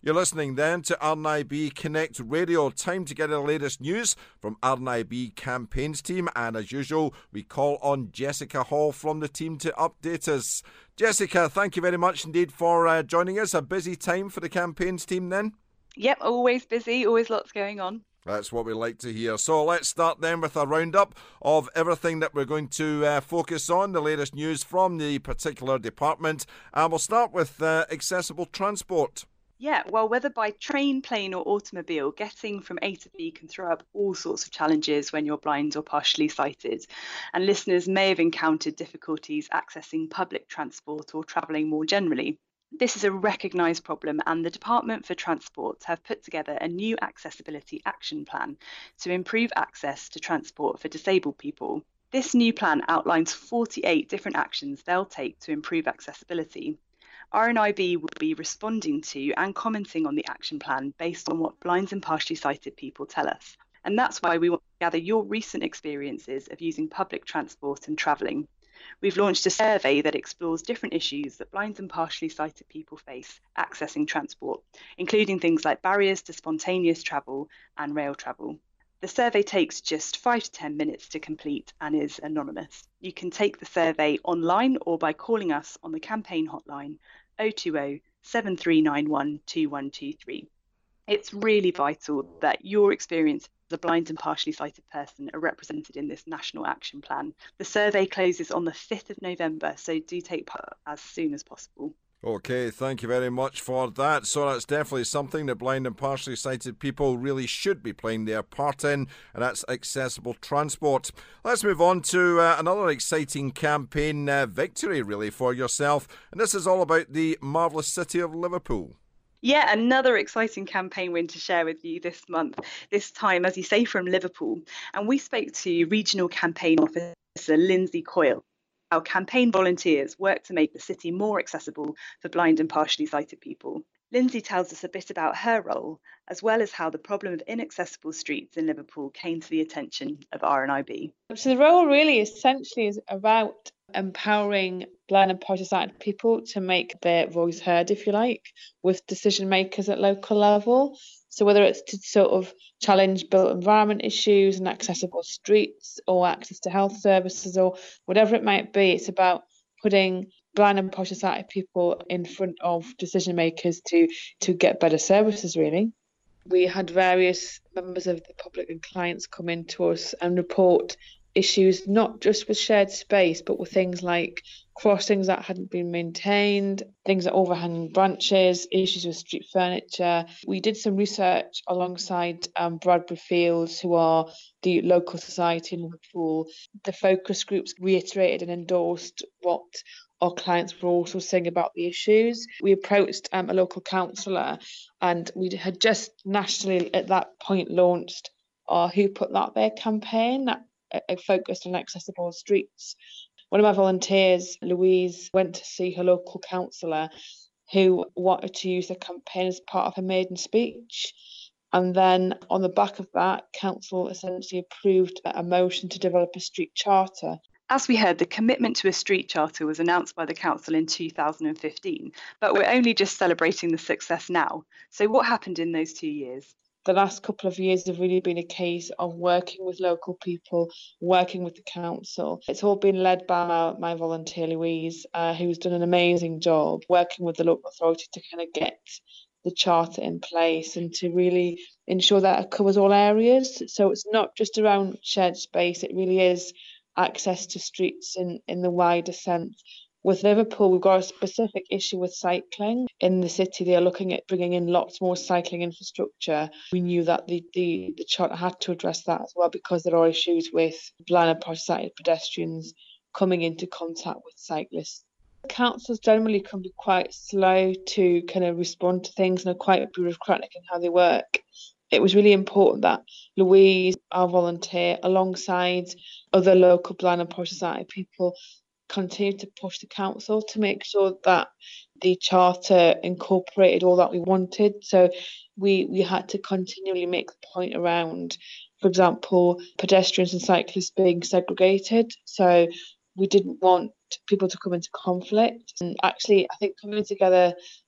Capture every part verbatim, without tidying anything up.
You're listening then to R N I B Connect Radio. Time to get the latest news from R N I B campaigns team. And as usual, we call on Jessica Hall from the team to update us. Jessica, thank you very much indeed for uh, joining us. A busy time for the campaigns team then? Yep, always busy, always lots going on. That's what we like to hear. So let's start then with a roundup of everything that we're going to uh, focus on, the latest news from the particular department. And we'll start with uh, accessible transport. Yeah, well, whether by train, plane or automobile, getting from A to B can throw up all sorts of challenges when you're blind or partially sighted. And listeners may have encountered difficulties accessing public transport or travelling more generally. This is a recognised problem, and the Department for Transport have put together a new accessibility action plan to improve access to transport for disabled people. This new plan outlines forty-eight different actions they'll take to improve accessibility. R N I B will be responding to and commenting on the action plan based on what blind and partially sighted people tell us. And that's why we want to gather your recent experiences of using public transport and travelling. We've launched a survey that explores different issues that blind and partially sighted people face accessing transport, including things like barriers to spontaneous travel and rail travel. The survey takes just five to ten minutes to complete and is anonymous. You can take the survey online or by calling us on the campaign hotline oh two oh, seven three nine one, two one two three. It's really vital that your experience as a blind and partially sighted person are represented in this national action plan. The survey closes on the fifth of November, so do take part as soon as possible. Okay, thank you very much for that. So that's definitely something that blind and partially sighted people really should be playing their part in, and that's accessible transport. Let's move on to uh, another exciting campaign uh, victory, really, for yourself. And this is all about the marvellous city of Liverpool. Yeah, another exciting campaign win to share with you this month, this time, as you say, from Liverpool. And we spoke to Regional Campaign Officer Lindsay Coyle. Our campaign volunteers work to make the city more accessible for blind and partially sighted people. Lindsay tells us a bit about her role, as well as how the problem of inaccessible streets in Liverpool came to the attention of R N I B. So the role really essentially is about empowering blind and partially sighted people to make their voice heard, if you like, with decision makers at local level. So whether it's to sort of challenge built environment issues and accessible streets or access to health services or whatever it might be, it's about putting blind and partially sighted people in front of decision makers to to get better services, really. We had various members of the public and clients come in to us and report issues, not just with shared space, but with things like crossings that hadn't been maintained, things like overhanging branches, issues with street furniture. We did some research alongside um, Bradbury Fields, who are the local society in Liverpool. The focus groups reiterated and endorsed what our clients were also saying about the issues. We approached um, a local councillor, and we had just nationally at that point launched our Who Put That There campaign that uh, focused on accessible streets. One of my volunteers, Louise, went to see her local councillor who wanted to use the campaign as part of her maiden speech. And then on the back of that, council essentially approved a motion to develop a street charter. As we heard, the commitment to a street charter was announced by the council in two thousand fifteen, but we're only just celebrating the success now. So what happened in those two years? The last couple of years have really been a case of working with local people, working with the council. It's all been led by my, my volunteer, Louise, uh, who's done an amazing job working with the local authority to kind of get the charter in place and to really ensure that it covers all areas. So it's not just around shared space, it really is access to streets in, in the wider sense. With Liverpool, we've got a specific issue with cycling. In the city, they are looking at bringing in lots more cycling infrastructure. We knew that the, the, the charter had to address that as well because there are issues with blind and partially sighted pedestrians coming into contact with cyclists. Councils generally can be quite slow to kind of respond to things and are quite bureaucratic in how they work. It was really important that Louise, our volunteer, alongside other local blind and partially sighted people, continue to push the council to make sure that the charter incorporated all that we wanted. So we we had to continually make the point around, for example, pedestrians and cyclists being segregated. So we didn't want people to come into conflict. And actually, I think coming together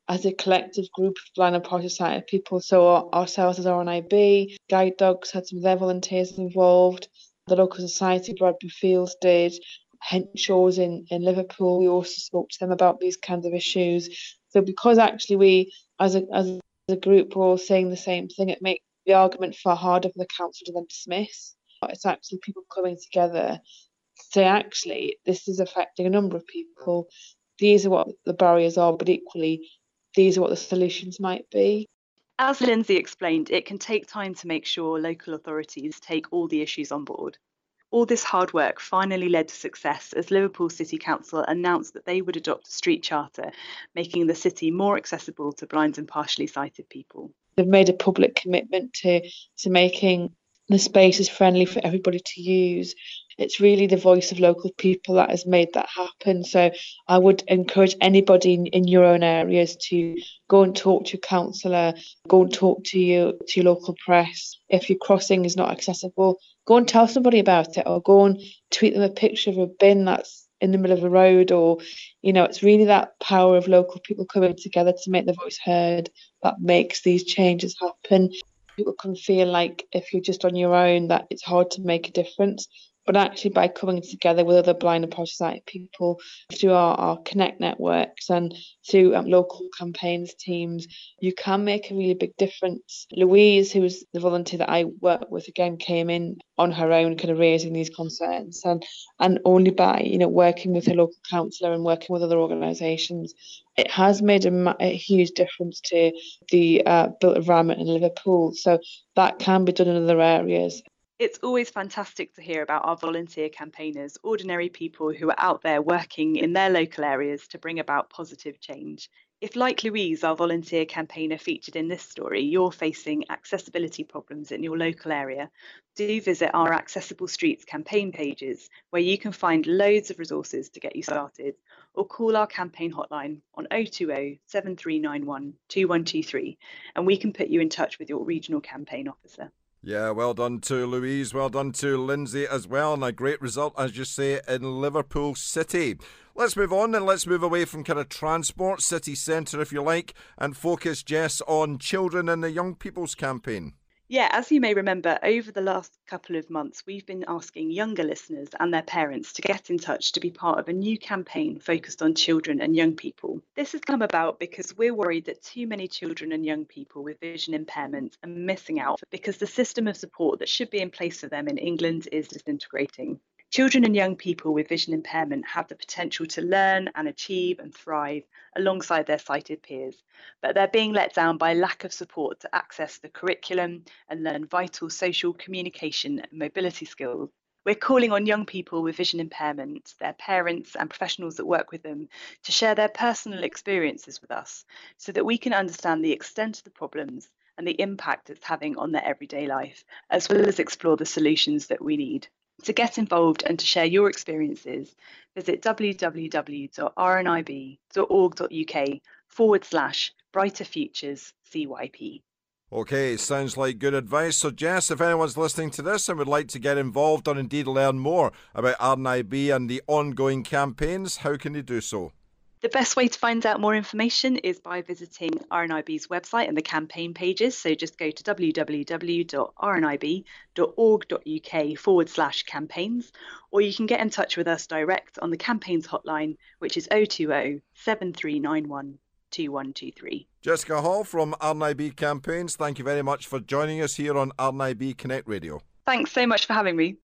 as a collective group of blind and partially sighted people. So our, ourselves as R N I B, Guide Dogs had some of their volunteers involved, the local society, Bradbury Fields did, Henshaws in, in Liverpool, we also spoke to them about these kinds of issues. So because actually we, as a, as a group, we're all saying the same thing, it makes the argument far harder for the council to then dismiss. It's actually people coming together to say, actually, this is affecting a number of people. These are what the barriers are, but equally, these are what the solutions might be. As Lindsay explained, it can take time to make sure local authorities take all the issues on board. All this hard work finally led to success as Liverpool City Council announced that they would adopt a street charter, making the city more accessible to blind and partially sighted people. They've made a public commitment to, to making the spaces friendly for everybody to use. It's really the voice of local people that has made that happen. So I would encourage anybody in, in your own areas to go and talk to your councillor, go and talk to your, to your local press. If your crossing is not accessible, go and tell somebody about it, or go and tweet them a picture of a bin that's in the middle of a road. Or, you know, it's really that power of local people coming together to make their voice heard that makes these changes happen. People can feel like if you're just on your own that it's hard to make a difference. But actually by coming together with other blind and partially sighted people through our, our Connect networks and through um, local campaigns teams, you can make a really big difference. Louise, who was the volunteer that I worked with, again came in on her own, kind of raising these concerns, and and only by, you know, working with her local councillor and working with other organisations, it has made a, a huge difference to the uh, built environment in Liverpool. So that can be done in other areas. It's always fantastic to hear about our volunteer campaigners, ordinary people who are out there working in their local areas to bring about positive change. If, like Louise, our volunteer campaigner featured in this story, you're facing accessibility problems in your local area, do visit our Accessible Streets campaign pages, where you can find loads of resources to get you started, or call our campaign hotline on oh two oh, seven three nine one, two one two three, and we can put you in touch with your regional campaign officer. Yeah, well done to Louise, well done to Lindsay as well, and a great result, as you say, in Liverpool City. Let's move on and let's move away from kind of transport, city centre if you like, and focus, Jess, on children and the young people's campaign. Yeah, as you may remember, over the last couple of months, we've been asking younger listeners and their parents to get in touch to be part of a new campaign focused on children and young people. This has come about because we're worried that too many children and young people with vision impairment are missing out because the system of support that should be in place for them in England is disintegrating. Children and young people with vision impairment have the potential to learn and achieve and thrive alongside their sighted peers, but they're being let down by lack of support to access the curriculum and learn vital social communication and mobility skills. We're calling on young people with vision impairment, their parents and professionals that work with them to share their personal experiences with us so that we can understand the extent of the problems and the impact it's having on their everyday life, as well as explore the solutions that we need. To get involved and to share your experiences, visit www.rnib.org.uk forward slash brighter futures C Y P. Okay, sounds like good advice. So, Jess, if anyone's listening to this and would like to get involved or indeed learn more about R N I B and the ongoing campaigns, how can they do so? The best way to find out more information is by visiting R N I B's website and the campaign pages. So just go to www.rnib.org.uk forward slash campaigns, or you can get in touch with us direct on the campaigns hotline, which is oh two oh, seven three nine one, two one two three. Jessica Hall from R N I B Campaigns, thank you very much for joining us here on R N I B Connect Radio. Thanks so much for having me.